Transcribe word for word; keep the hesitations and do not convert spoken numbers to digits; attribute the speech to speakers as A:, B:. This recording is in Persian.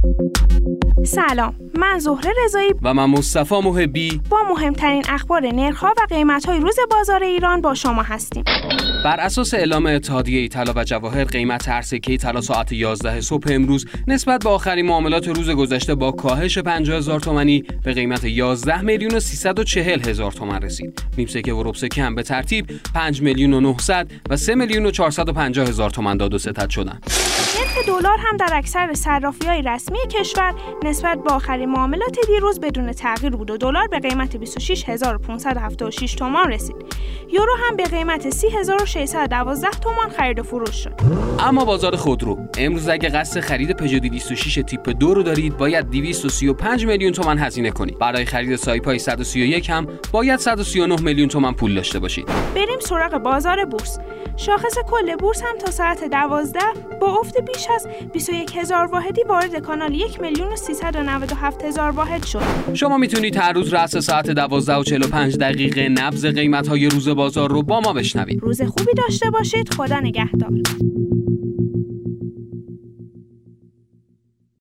A: سلام، من زهره رضایی
B: و من مصطفی محبی
A: با مهمترین اخبار نرخ‌ها و قیمت‌های روز بازار ایران با شما هستیم.
B: بر اساس اعلام اتحادیه طلا و جواهر، قیمت هر سکه طلا ساعت یازده صبح امروز نسبت به آخرین معاملات روز گذشته با کاهش پنجاه هزار تومانی به قیمت یازده میلیون و سیصد و چهل هزار تومان رسید. نیم سکه و ربع سکه هم به ترتیب پنج میلیون و نهصد و سه میلیون و چهارصد و پنجاه هزار تومان داد و ستد شدند.
A: نرخ دلار هم در اکثر صرافی‌های رسمی کشور نسبت به آخرین معاملات دیروز بدون تغییر بود و دلار به قیمت بیست و شش هزار و پانصد و هفتاد و شش تومان رسید. یورو هم به قیمت سی هزار و ششصد و دوازده تومان خرید و فروش شد.
B: اما بازار خودرو امروز اگه قصد خرید پژو دویست و شش تیپ دو رو دارید باید دویست و سی و پنج میلیون تومان هزینه کنید. برای خرید سایپای صد و سی و یک هم باید صد و سی و نه میلیون تومان پول داشته باشید.
A: بریم سراغ بازار بورس. شاخص کل بورس هم تا ساعت دوازده با افت بیش از بیست و یک هزار واحدی وارد کانال یک میلیون و سیصد و نود و هفت هزار واحد شد.
B: شما میتونید هر روز رأس ساعت دوازده و چهل و پنج دقیقه نبض قیمت‌های روز بازار رو با ما بشنوید.
A: روز خوبی داشته باشید. خدا نگهدار.